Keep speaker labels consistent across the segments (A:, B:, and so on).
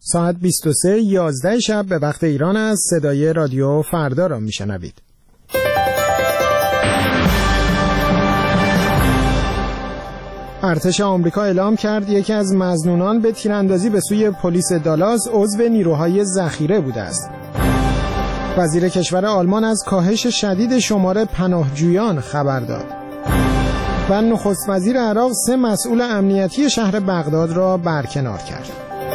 A: ساعت 23:11 شب به وقت ایران از صدای رادیو فردا را میشنوید. ارتش آمریکا اعلام کرد یکی از مظنونان به تیراندازی به سوی پلیس دالاس عضو نیروهای ذخیره بوده است. وزیر کشور آلمان از کاهش شدید شمار پناهجویان خبر داد. و نخست وزیر عراق 3 مسئول امنیتی شهر بغداد را برکنار کرد.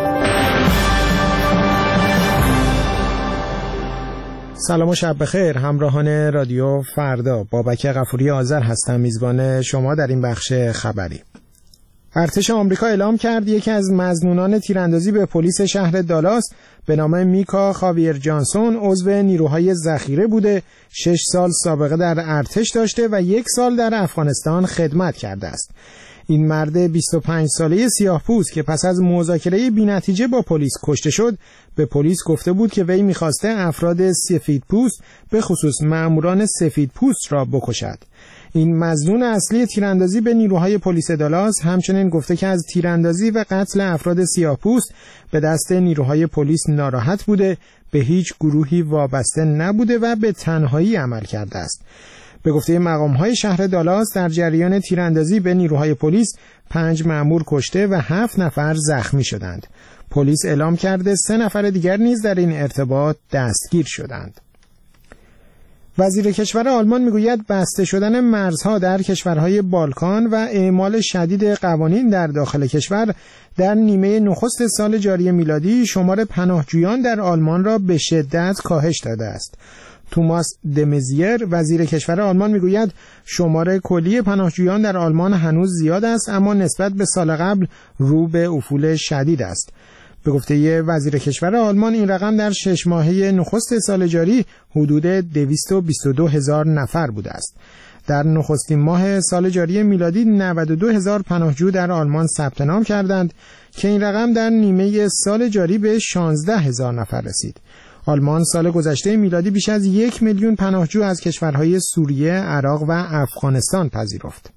A: سلام و شب بخیر همراهان رادیو فردا. بابک غفوری آذر هستم، میزبان شما در این بخش خبری. ارتش آمریکا اعلام کرد یکی از مظنونان تیراندازی به پلیس شهر دالاس به نام میکا خاویر جانسون عضو نیروهای ذخیره بوده، 6 سال سابقه در ارتش داشته و 1 سال در افغانستان خدمت کرده است. این مرد 25 ساله سیاه‌پوست که پس از مذاکره بی‌نتیجه با پلیس کشته شد، به پلیس گفته بود که وی می‌خواسته افراد سفیدپوست به خصوص مأموران سفیدپوست را بکشد. این مظنون اصلی تیراندازی به نیروهای پلیس دالاس همچنین گفته که از تیراندازی و قتل افراد سیاه‌پوست به دست نیروهای پلیس ناراحت بوده، به هیچ گروهی وابسته نبوده و به تنهایی عمل کرده است. به گفته مقام‌های شهر دالاس در جریان تیراندازی به نیروهای پلیس 5 مأمور کشته و 7 نفر زخمی شدند. پلیس اعلام کرده 3 نفر دیگر نیز در این ارتباط دستگیر شدند. وزیر کشور آلمان میگوید بسته شدن مرزها در کشورهای بالکان و اعمال شدید قوانین در داخل کشور در نیمه نخست سال جاری میلادی شمار پناهجویان در آلمان را به شدت کاهش داده است. توماس دمزیر وزیر کشور آلمان میگوید شمار کلی پناهجویان در آلمان هنوز زیاد است، اما نسبت به سال قبل رو به افول شدید است. به گفته وزیر کشور آلمان این رقم در 6 ماهه نخست سال جاری حدود 222,000 نفر بوده است. در نخستین ماه سال جاری میلادی 92,000 پناهجو در آلمان ثبت نام کردند که این رقم در نیمه سال جاری به 16,000 نفر رسید. آلمان سال گذشته میلادی بیش از 1 میلیون پناهجو از کشورهای سوریه، عراق و افغانستان پذیرفت.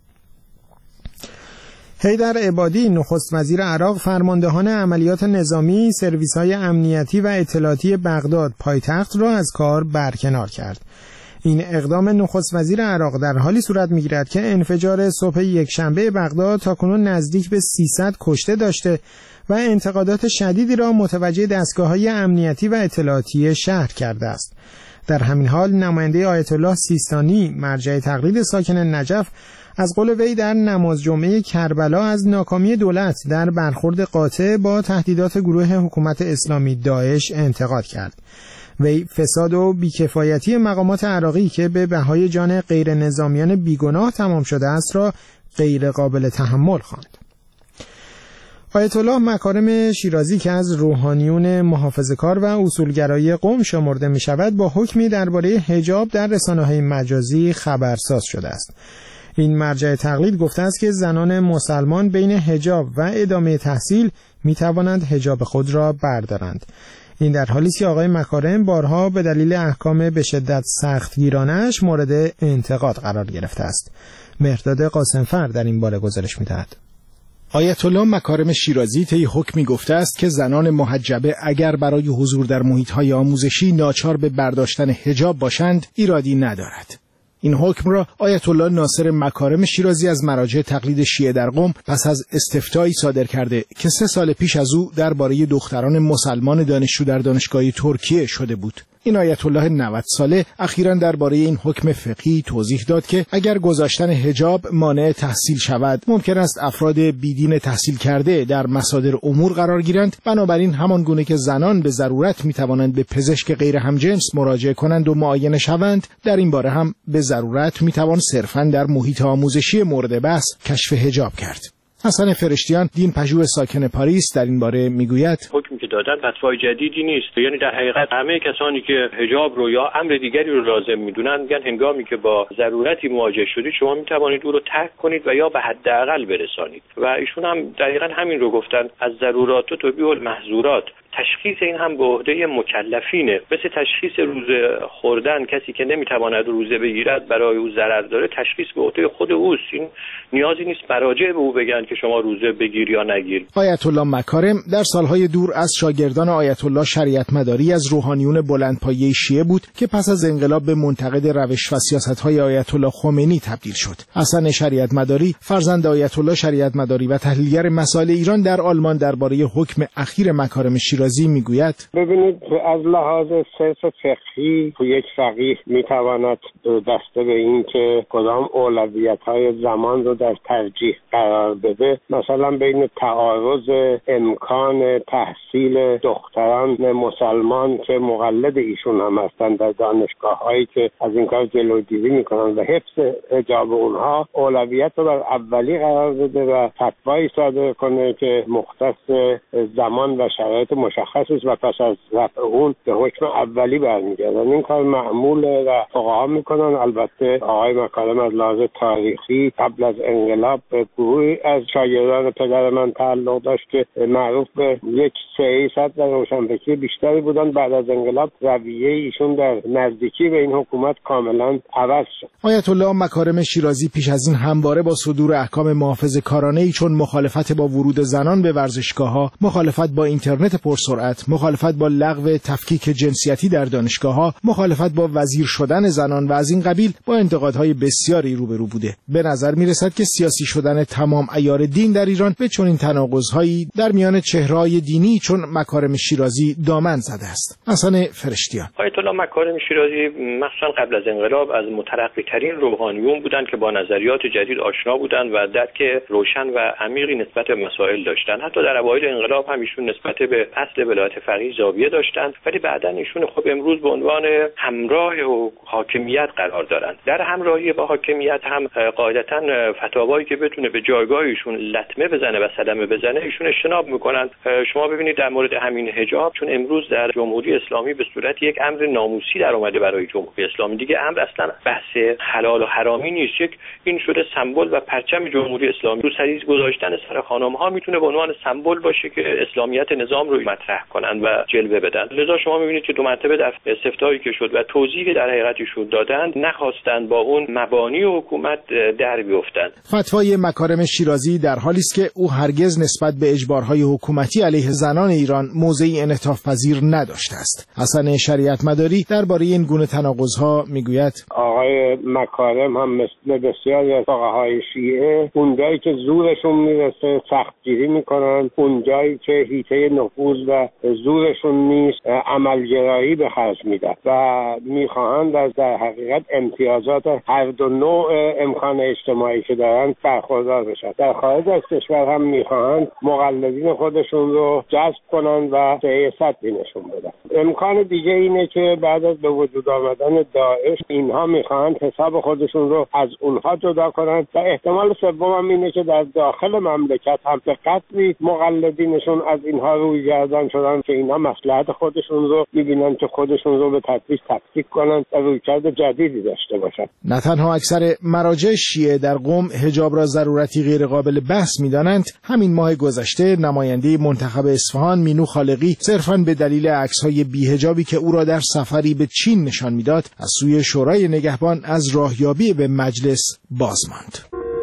A: حیدر عبادی نخست وزیر عراق فرماندهان عملیات نظامی، سرویس‌های امنیتی و اطلاعاتی بغداد پایتخت را از کار برکنار کرد. این اقدام نخست وزیر عراق در حالی صورت می‌گیرد که انفجار صبح یکشنبه بغداد تاکنون نزدیک به 300 کشته داشته و انتقادات شدیدی را متوجه دستگاه‌های امنیتی و اطلاعاتی شهر کرده است. در همین حال نماینده آیت الله سیستانی مرجع تقلید ساکن نجف از قول وی در نماز جمعه کربلا از ناکامی دولت در برخورد قاطع با تهدیدات گروه حکومت اسلامی داعش انتقاد کرد. وی فساد و بیکفایتی مقامات عراقی که به بهای جان غیر نظامیان بیگناه تمام شده است را غیر قابل تحمل خواند. آیت الله مکارم شیرازی که از روحانیون محافظه‌کار و اصولگرای قم شمرده می شود با حکمی درباره حجاب در رسانه‌های مجازی خبرساز شده است. این مرجع تقلید گفته است که زنان مسلمان بین حجاب و ادامه تحصیل می توانند حجاب خود را بردارند. این در حالی است که آقای مکارم بارها به دلیل احکام به شدت سختگیرانش مورد انتقاد قرار گرفته است. مهرداد قاسمفر در این باره گزارش می‌دهد.
B: آیت الله مکارم شیرازی طی حکمی گفته است که زنان محجبه اگر برای حضور در محیط‌های آموزشی ناچار به برداشتن حجاب باشند ایرادی ندارد. این حکم را آیت الله ناصر مکارم شیرازی از مراجع تقلید شیعه در قم پس از استفتایی صادر کرده که 3 سال پیش از او درباره دختران مسلمان دانشجو در دانشگاه ترکیه شده بود. این آیت الله 90 ساله اخیراً درباره این حکم فقهی توضیح داد که اگر گذاشتن حجاب مانع تحصیل شود ممکن است افراد بیدین تحصیل کرده در مصادر امور قرار گیرند، بنابراین همان گونه که زنان به ضرورت میتوانند به پزشک غیر همجنس مراجعه کنند و معاینه شوند، در این باره هم به ضرورت میتوان صرفاً در محیط آموزشی مورد بحث کشف حجاب کرد. حسن فرشتیان دین پژوه ساکن پاریس در این باره میگوید
C: حکمی که دادن فتوای جدیدی نیست، یعنی در حقیقت همه کسانی که حجاب رو یا امر دیگری رو لازم میدونن میگن هنگامی که با ضرورتی مواجه شدید شما میتوانید او رو ترک کنید و یا به حداقل برسانید و ایشون هم دقیقاً همین رو گفتن، از ضرورات تبیح المحظورات. تشخیص این هم به عهده مکلفینه. مثل تشخیص روزه خوردن، کسی که نمیتواند روزه بگیرد برای او ضرر داره، تشخیص به عهده خود اوست. این نیازی نیست مراجع به او بگن که شما روزه بگیر یا نگیر.
B: آیت الله مکارم در سالهای دور از شاگردان آیت الله شریعت مداری از روحانیون بلندپایه شیعه بود که پس از انقلاب به منتقد روش و سیاست‌های آیت الله خمینی تبدیل شد. حسن شریعت مداری، فرزند آیت الله شریعت مداری و تحلیلگر مسائل ایران در آلمان درباره حکم اخیر مکارم شیرازی میگوید:
D: ببینید، از لحاظ صرف فقهی یک فقیه میتواند دسته به این که کدام اولویت‌های زمان رو در ترجیح قرار بده، مثلا بین تعارض امکان تحصیل دختران مسلمان که مقلد ایشون هم هستند در دانشگاه‌هایی که از این کار جلوگیری میکنن و حفظ حجاب اونها، اولویت رو بر اولی قرار بده و فتوایی صادر کنه که مختص زمان و شرایط مشخص است و پس از رفع اون به حکم اولی برمیگردن. این کار معموله و فقها میکنن. البته آقای مکارم از لحاظ تاریخی قبل از انقلاب به گروهی از شاگردان پدر من تعلق داشت که معروف به یک سیاست و روشنفکری بیشتری بودن. بعد از انقلاب رویه ایشون در نزدیکی به این حکومت کاملا عوض شد.
B: آیت الله مکارم شیرازی پیش از این همواره با صدور احکام محافظه‌کارانه‌ای چون مخالفت با ورود زنان به ورزشگاه‌ها، مخالفت با اینترنت پرسرعت، مخالفت با لغو تفکیک جنسیتی در دانشگاه‌ها، مخالفت با وزیر شدن زنان و از این قبیل با انتقادهای بسیاری روبرو بوده. به نظر می‌رسد که سیاسی شدن تمام عیار دین در ایران به چنین تناقض‌هایی در میان چهره‌های دینی چون مکارم شیرازی دامن زده است. حسن فرشتیان:
C: آیت الله مکارم شیرازی مخصوصا قبل از انقلاب از مترقی‌ترین روحانیون بودند که با نظریات جدید آشنا بودند و درک روشن و عمیقی نسبت به مسائل داشتند. حتی در اوایل انقلاب هم ایشون نسبت به اصل ولایت فقیه زاویه داشتند، ولی بعداً ایشون خب امروز به عنوان همراه و حاکمیت قرار دارند. در همراهی با حاکمیت هم قاعدتاً فتاوایی که بتونه به جایگاه ایشون لطمه بزنه و صدمه بزنه ایشون اجتناب میکنند. شما ببینید در مورد همین حجاب، چون امروز در جمهوری اسلامی به صورت یک امر ناموسی در اومده برای جمهوری اسلامی، دیگه امر اصلا بحث حلال و حرامی نیست. یک این شده سمبل و پرچم جمهوری اسلامی. رو سریز گذاشتن سر خانم‌ها میتونه به عنوان سمبل باشه که اسلامیت نظام رو مطرح کنن و جلوه بدن. لذا شما میبینید که دو مرتبه در استفتایی که شد و توضیحی در حقیقت ایشون دادن، نخواستن با اون مبانی حکومت در بیفتن.
B: فتوای مکارم شیرازی در حالی است که او هرگز نسبت به اجبارهای حکومتی علیه زنان ایران موضعی انعطاف پذیر نداشته است. حسن شریعت مداری درباره این گونه تناقض‌ها میگوید:
D: آقای مکارم هم مثل بسیاری از فقهای شیعه اونجایی که زورشون میرسه سختگیری میکنن، اونجایی که حیطه نفوذ و زورشون نیست عملگرایی به خرج میدن و میخواهند از در حقیقت امتیازات هر دو نوع امکان اجتماعی که دارن برخوردار بشن. در خارج از کشور هم میخواهند مقلدین خودشون رو جذب کنن و سیاست نشون بدن. امکان دیگه اینه که بعد از به وجود آمدن داعش اینها میخواهند حساب خودشون رو از اونها جدا کنن و احتمال سوم هم اینه که در داخل مملکت هم به قدری مقلدینشون از اینها روی گردان شدن که اینها مصلحت خودشون رو میبینن که خودشون رو به تدریج تفکیک کنن و رویکرد جدیدی داشته باشن.
B: نه تنها اکثر مراجع شیعه در قم حجاب را ضرورتی غیر قابل بحث میدانند، همین ماه گذشته نماینده منتخب اصفهان مینو خالقی صرفاً به دلیل عکس‌های بی‌حجابی که او را در سفری به چین نشان میداد از سوی شورای نگهبان از راهیابی به مجلس باز ماند.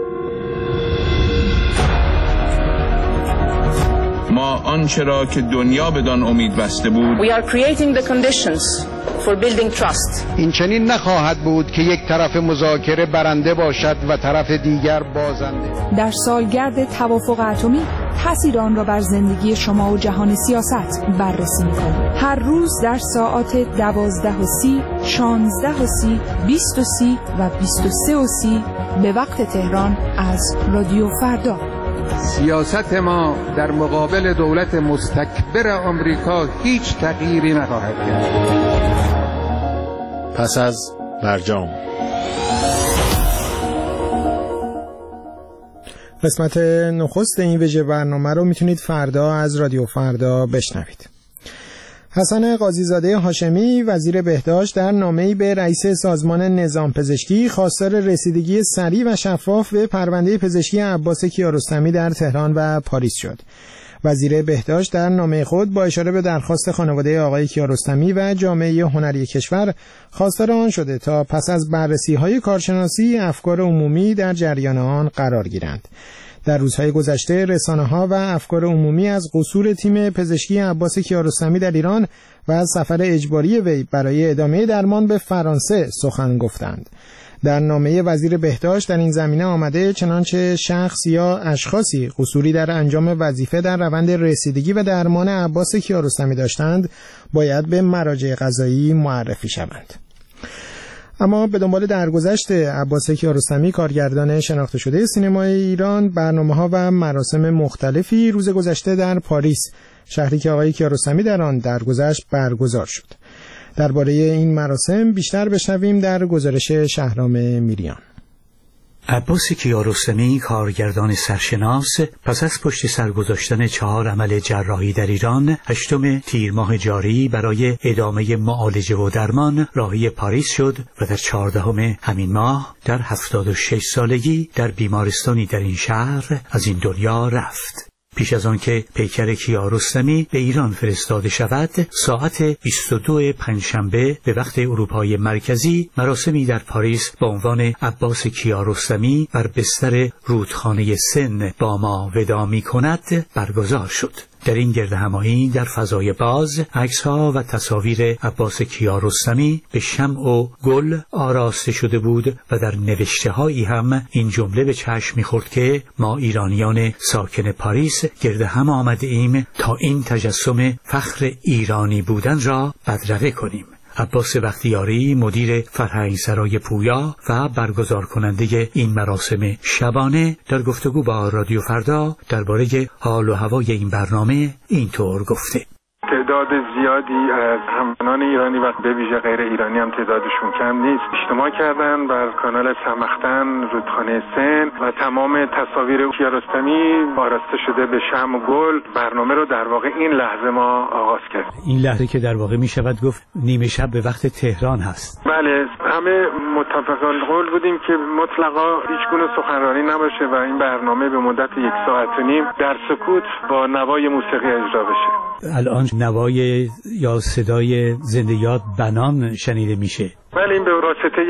E: ما آنچه را که دنیا بدان امید بسته بود
F: We are creating the conditions for building trust.
G: این چنین نخواهد بود که یک طرف مذاکره برنده باشد و طرف دیگر بازنده.
H: در سالگرد توافق اتمی تأثیر آن را بر زندگی شما و جهان سیاست بررسی می‌کنیم. هر روز در ساعات 12:30، 16:30، 20:30 و 23:30 به وقت تهران از رادیو فردا.
G: سیاست ما در مقابل دولت مستکبر آمریکا هیچ تغییری نخواهد کرد.
B: پس از برجام
A: قسمت نخست این ویژه برنامه رو میتونید فردا از رادیو فردا بشنوید. حسن قاضی‌زاده هاشمی وزیر بهداشت در نامه‌ای به رئیس سازمان نظام پزشکی خواستار رسیدگی سریع و شفاف به پرونده پزشکی عباس کیارستمی در تهران و پاریس شد. وزیر بهداشت در نامه خود با اشاره به درخواست خانواده آقای کیارستمی و جامعه هنری کشور خواستار آن شده تا پس از بررسی‌های کارشناسی افکار عمومی در جریان آن قرار گیرند. در روزهای گذشته رسانه‌ها و افکار عمومی از قصور تیم پزشکی عباس کیارستمی در ایران و از سفر اجباری وی برای ادامه درمان به فرانسه سخن گفتند. در نامه وزیر بهداشت در این زمینه آمده چنانچه شخص یا اشخاصی قصوری در انجام وظیفه در روند رسیدگی و درمان عباس کیارستمی داشتند باید به مراجع قضایی معرفی شوند. اما به دنبال درگذشت عباس کیارستمی کارگردان شناخته شده سینمای ایران برنامه‌ها و مراسم مختلفی روز گذشته در پاریس، شهری که آقای کیارستمی در آن درگذشت، برگزار شد. درباره این مراسم بیشتر بشنویم در گزارش شهرام میریان.
I: عباس کیارستمی کارگردان سرشناس پس از پشت سر گذاشتن 4 عمل جراحی در ایران 8 تیر ماه جاری برای ادامه معالجه و درمان راهی پاریس شد و در 14 همین ماه در 76 سالگی در بیمارستانی در این شهر از این دنیا رفت. پیش از آن که پیکر کیارستمی به ایران فرستاده شود، ساعت 22 پنجشنبه به وقت اروپای مرکزی مراسمی در پاریس با عنوان عباس کیارستمی بر بستر رودخانه سن با ما وداع می‌کند برگزار شد. در این گردهمایی در فضای باز عکس‌ها و تصاویر عباس کیارستمی به شمع و گل آراسته شده بود و در نوشته‌هایی هم این جمله به چشم می‌خورد که ما ایرانیان ساکن پاریس گرد هم آمده ایم تا این تجسم فخر ایرانی بودن را بدرقه کنیم. عباس بختیاری مدیر فرهنگسرای پویا و برگزار کننده این مراسم شبانه در گفتگو با رادیو فردا درباره حال و هوای این برنامه اینطور گفته:
J: تعداد زیادی از هموطنان ایرانی و به ویژه غیر ایرانی هم تعدادشون کم نیست اجتماع کردن بر کانال سمختن رودخانه سن و تمام تصاویر کیارستمی آراسته شده به شمع و گل. برنامه رو در واقع این لحظه ما آغاز کردیم.
I: این لحظه که در واقع می شود گفت نیمه شب به وقت تهران هست.
J: بله، همه متفق القول بودیم که مطلقا هیچ گونه سخنرانی نباشه و این برنامه به مدت 1.5 ساعت در سکوت با نوای موسیقی اجرا بشه.
I: الان نوای یا صدای زنده یاد بنان شنیده میشه.
J: بله، این به واسطه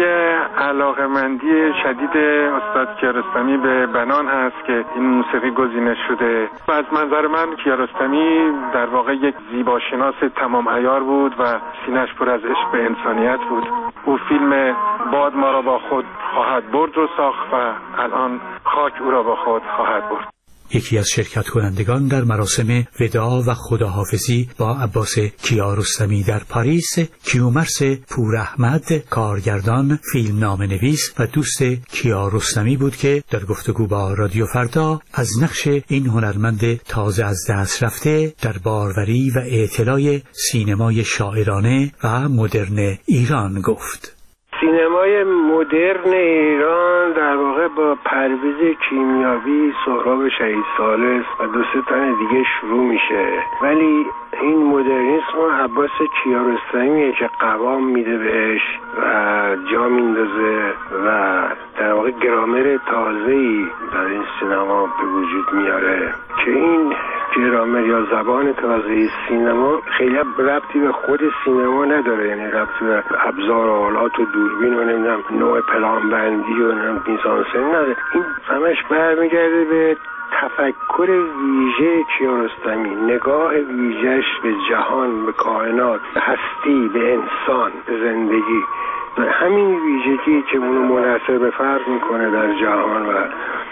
J: علاقه‌مندی شدید استاد کیارستمی به بنان هست که این موسیقی گزینش شده. و از منظر من کیارستمی در واقع یک زیباشناس تمام عیار بود و سینه‌اش پر از عشق به انسانیت بود. او فیلم باد ما را با خود خواهد برد رو ساخت و الان خاک او را با خود خواهد برد.
I: یکی از شرکت کنندگان در مراسم وداع و خداحافظی با عباس کیارستمی در پاریس، کیومرث پوراحمد، کارگردان، فیلمنامه‌نویس و دوست کیارستمی بود که در گفتگو با رادیو فردا از نقش این هنرمند تازه از دست رفته در باروری و اطلاع سینمای شاعرانه و مدرن ایران گفت.
D: سینمای مدرن ایران در واقع با پرویز کیمیاوی، سهراب شهید ثالث و 2-3 تن دیگه شروع میشه، ولی این مدرنیسم عباس کیارستمیه که قوام میده بهش و جا میندازه و در واقع گرامر تازه‌ای در این سینما به وجود میاره که این گرامر یا زبان تازه سینما خیلی ربطی به خود سینما نداره، یعنی ربطی به ابزار و آلات و دوربین و نمیدونم نوع پلانبندی و میزانسن نداره. این همش برمیگرده به تفکر ویژه کیارستمی، نگاه ویژه‌اش به جهان، به کائنات، به هستی، به انسان، به زندگی، به همین ویژگی که اونو منحصر به فرد میکنه در جهان و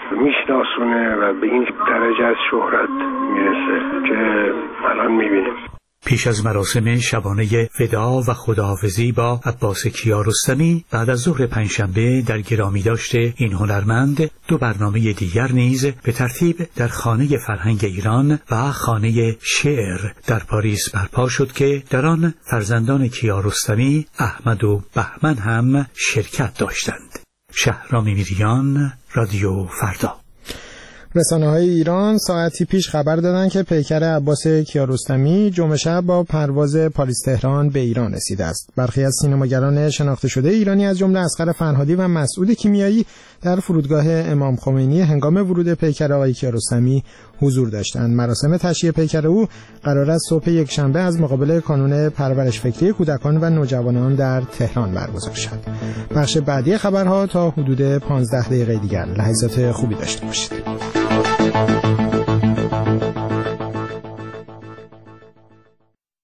D: میشناسونه و به این درجه از شهرت میرسه که الان میبینیم.
I: پیش از مراسم شبانه وداع و خداحافظی با عباس کیارستمی بعد از ظهر پنجشنبه در گرامی داشته این هنرمند 2 برنامه دیگر نیز به ترتیب در خانه فرهنگ ایران و خانه شعر در پاریس برپا شد که در آن فرزندان کیارستمی احمد و بهمن هم شرکت داشتند. شهرام میریان، رادیو فردا.
A: رسانه‌های ایران ساعتی پیش خبر دادند که پیکر عباس کیارستمی جمعه شب با پرواز پاریس تهران به ایران رسیده است. برخی از سینماگران شناخته شده ایرانی از جمله اصغر فرهادی و مسعود کیمیایی در فرودگاه امام خمینی هنگام ورود پیکر آقای کیارستمی حضور داشتند. مراسم تشییع پیکر او قرار است صبح یکشنبه از مقابل کانون پرورش فکری کودکان و نوجوانان در تهران برگزار شد. بخش بعدی خبرها تا حدود 15 دقیقه دیگر. لحظات خوبی داشته باشید.